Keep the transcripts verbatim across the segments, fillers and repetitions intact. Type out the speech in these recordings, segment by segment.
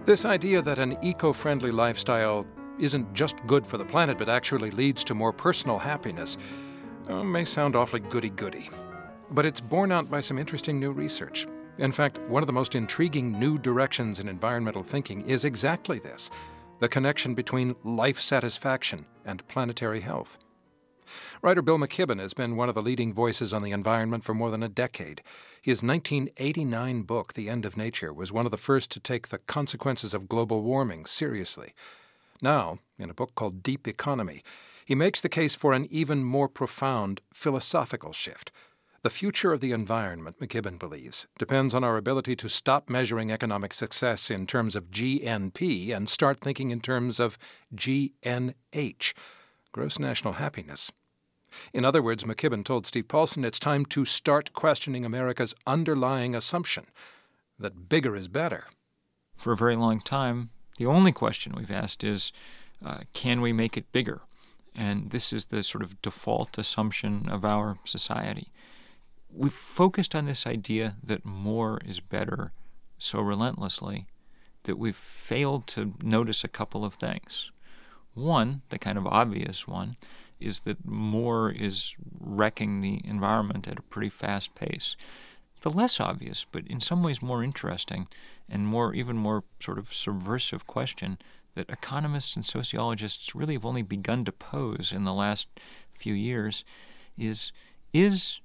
This idea that an eco-friendly lifestyle isn't just good for the planet but actually leads to more personal happiness uh, may sound awfully goody-goody. But it's borne out by some interesting new research. In fact, one of the most intriguing new directions in environmental thinking is exactly this: the connection between life satisfaction and planetary health. Writer Bill McKibben has been one of the leading voices on the environment for more than a decade. His nineteen eighty-nine book, The End of Nature, was one of the first to take the consequences of global warming seriously. Now, in a book called Deep Economy, he makes the case for an even more profound philosophical shift. The future of the environment, McKibben believes, depends on our ability to stop measuring economic success in terms of G N P and start thinking in terms of G N H, gross national happiness. In other words, McKibben told Steve Paulson it's time to start questioning America's underlying assumption that bigger is better. For a very long time, the only question we've asked is, uh, can we make it bigger? And this is the sort of default assumption of our society. We've focused on this idea that more is better so relentlessly that we've failed to notice a couple of things. One, the kind of obvious one, is that more is wrecking the environment at a pretty fast pace. The less obvious, but in some ways more interesting and more, even more sort of subversive question that economists and sociologists really have only begun to pose in the last few years is, is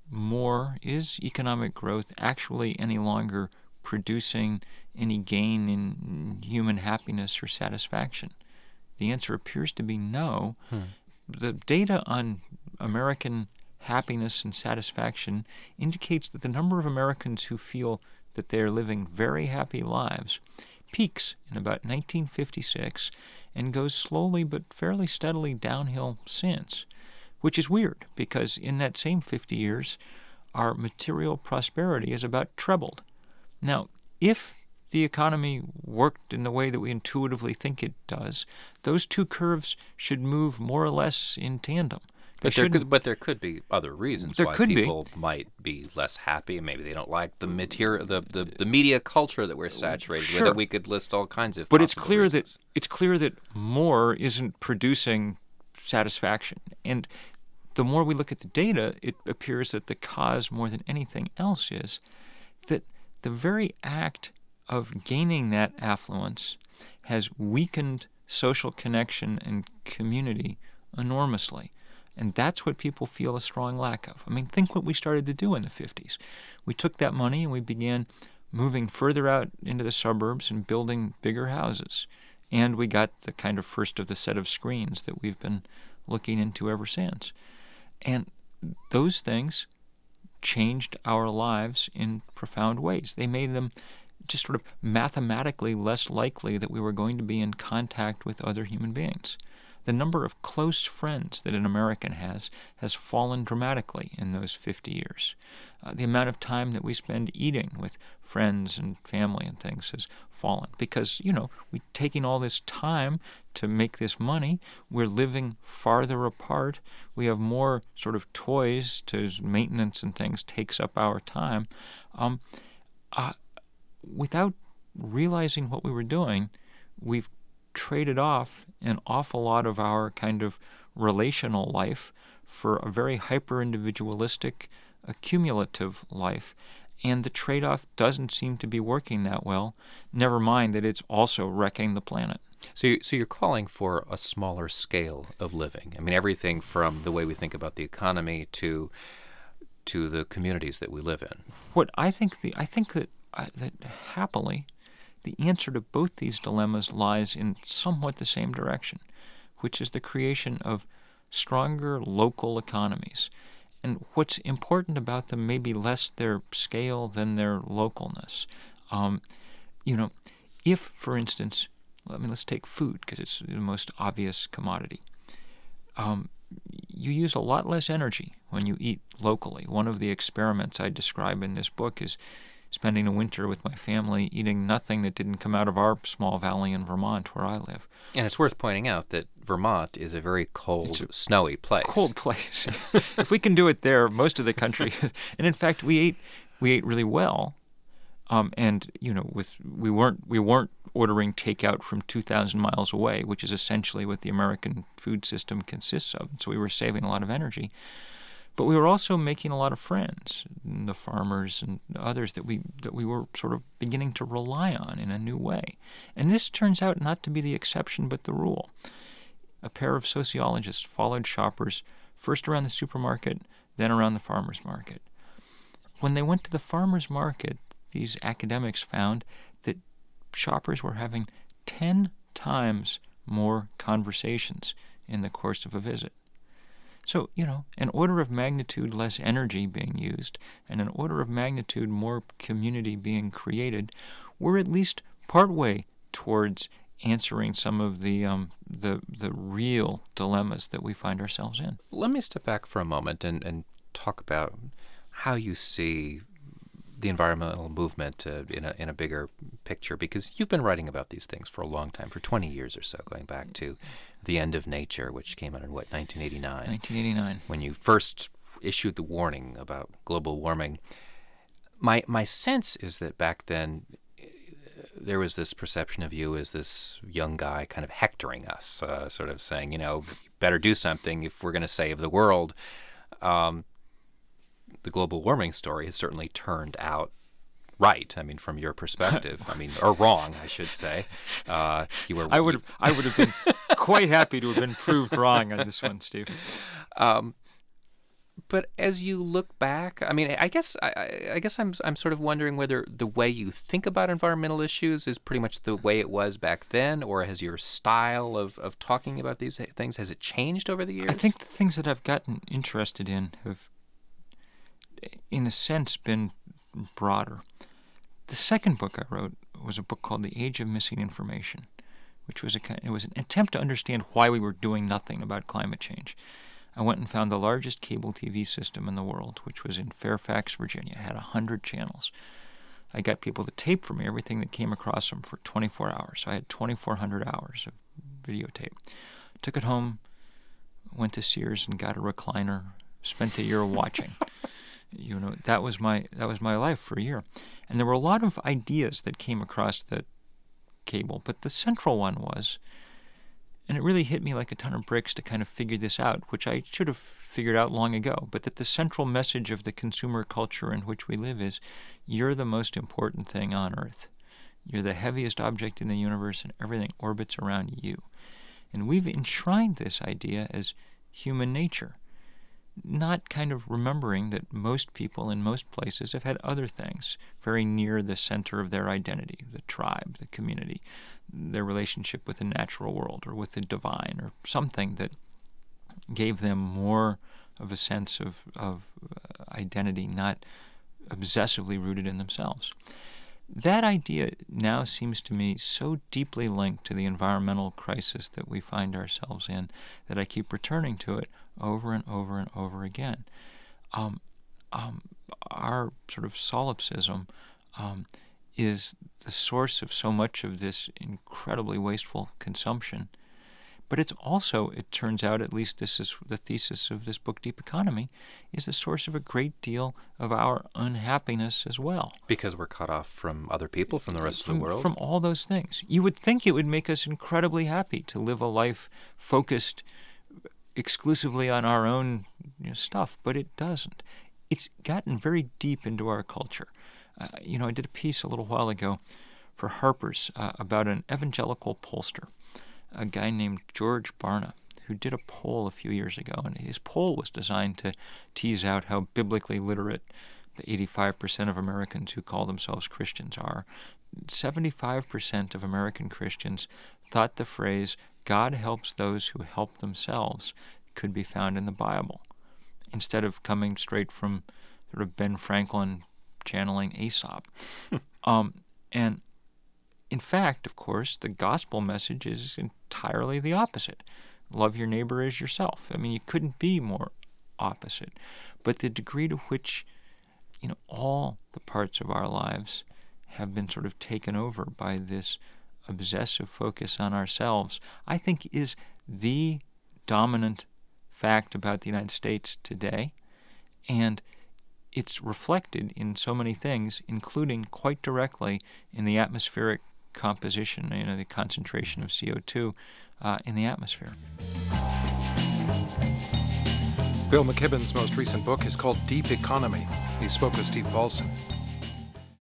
more, is economic growth actually any longer producing any gain in human happiness or satisfaction? The answer appears to be no. Hmm. The data on American happiness and satisfaction indicates that the number of Americans who feel that they are living very happy lives peaks in about nineteen fifty-six and goes slowly but fairly steadily downhill since, which is weird because in that same fifty years, our material prosperity is about trebled. Now, if the economy worked in the way that we intuitively think it does, those two curves should move more or less in tandem. But there, could, but there could be other reasons there why could people be. might be less happy. Maybe they don't like the material, the, the, the media culture that we're saturated sure. with. That we could list all kinds of. But it's clear reasons. that it's clear that more isn't producing satisfaction, and the more we look at the data, it appears that the cause more than anything else is that the very act of gaining that affluence has weakened social connection and community enormously. And that's what people feel a strong lack of. I mean, think what we started to do in the fifties. We took that money and we began moving further out into the suburbs and building bigger houses. And we got the kind of first of the set of screens that we've been looking into ever since. And those things changed our lives in profound ways. They made them just sort of mathematically less likely that we were going to be in contact with other human beings. The number of close friends that an American has has fallen dramatically in those fifty years. Uh, the amount of time that we spend eating with friends and family and things has fallen because, you know, we're taking all this time to make this money. We're living farther apart. We have more sort of toys to maintenance and things takes up our time. Um, uh, without realizing what we were doing, we've traded off an awful lot of our kind of relational life for a very hyper-individualistic, accumulative life. And the trade-off doesn't seem to be working that well, never mind that it's also wrecking the planet. So, you, so you're calling for a smaller scale of living. I mean, everything from the way we think about the economy to to the communities that we live in. What I think the I think that uh, that happily, the answer to both these dilemmas lies in somewhat the same direction, which is the creation of stronger local economies. And what's important about them may be less their scale than their localness. Um, you know, if, for instance, I mean, let's take food because it's the most obvious commodity. Um, you use a lot less energy when you eat locally. One of the experiments I describe in this book is spending a winter with my family eating nothing that didn't come out of our small valley in Vermont where I live. And it's worth pointing out that Vermont is a very cold, It's a snowy place. Cold place. If we can do it there, most of the country, and in fact, we ate we ate really well, um, and you know, with we weren't we weren't ordering takeout from two thousand miles away, which is essentially what the American food system consists of. And so we were saving a lot of energy. But we were also making a lot of friends, the farmers and others that we that we were sort of beginning to rely on in a new way. And this turns out not to be the exception but the rule. A pair of sociologists followed shoppers first around the supermarket, then around the farmer's market. When they went to the farmer's market, these academics found that shoppers were having ten times more conversations in the course of a visit. So, you know, an order of magnitude less energy being used and an order of magnitude more community being created, we're at least partway towards answering some of the um, the the real dilemmas that we find ourselves in. Let me step back for a moment and, and talk about how you see the environmental movement uh, in a in a bigger picture, because you've been writing about these things for a long time, for twenty years or so, going back to The End of Nature, which came out in, what, nineteen eighty-nine? nineteen eighty-nine. When you first issued the warning about global warming. My my sense is that back then there was this perception of you as this young guy kind of hectoring us, uh, sort of saying, you know, better do something if we're going to save the world. Um, the global warming story has certainly turned out right. I mean, from your perspective, I mean, or wrong, I should say. Uh, you were. I would have. I would have been quite happy to have been proved wrong on this one, Steve. Um, but as you look back, I mean, I guess I, I guess I'm I'm sort of wondering whether the way you think about environmental issues is pretty much the way it was back then, or has your style of, of talking about these things, has it changed over the years? I think the things that I've gotten interested in have, in a sense, been broader. The second book I wrote was a book called The Age of Missing Information, which was a it was an attempt to understand why we were doing nothing about climate change. I went and found the largest cable T V system in the world, which was in Fairfax, Virginia. It had one hundred channels. I got people to tape for me everything that came across them for twenty-four hours. So I had twenty-four hundred hours of videotape. Took it home, went to Sears and got a recliner, spent a year watching. You know, that was my that was my life for a year. And there were a lot of ideas that came across the cable, but the central one was, and it really hit me like a ton of bricks to kind of figure this out, which I should have figured out long ago, but that the central message of the consumer culture in which we live is, you're the most important thing on Earth. You're the heaviest object in the universe, and everything orbits around you. And we've enshrined this idea as human nature, not kind of remembering that most people in most places have had other things very near the center of their identity, the tribe, the community, their relationship with the natural world or with the divine, or something that gave them more of a sense of, of uh, identity, not obsessively rooted in themselves. That idea now seems to me so deeply linked to the environmental crisis that we find ourselves in that I keep returning to it over and over and over again. Um, um, our sort of solipsism um, is the source of so much of this incredibly wasteful consumption. But it's also, it turns out, at least this is the thesis of this book, Deep Economy, is the source of a great deal of our unhappiness as well. Because we're cut off from other people, from the rest from, of the world? From all those things. You would think it would make us incredibly happy to live a life focused exclusively on our own you know, stuff, but it doesn't. It's gotten very deep into our culture. Uh, you know, I did a piece a little while ago for Harper's uh, about an evangelical pollster, a guy named George Barna, who did a poll a few years ago, and his poll was designed to tease out how biblically literate the eighty-five percent of Americans who call themselves Christians are. seventy-five percent of American Christians thought the phrase, God helps those who help themselves, could be found in the Bible, instead of coming straight from sort of Ben Franklin channeling Aesop. um, and in fact, of course, the gospel message is entirely the opposite. Love your neighbor as yourself. I mean, you couldn't be more opposite. But the degree to which, you know, all the parts of our lives have been sort of taken over by this obsessive focus on ourselves, I think is the dominant fact about the United States today. And it's reflected in so many things, including quite directly in the atmospheric composition, you know, the concentration of C O two uh, in the atmosphere. Bill McKibben's most recent book is called Deep Economy. He spoke with Steve Paulson.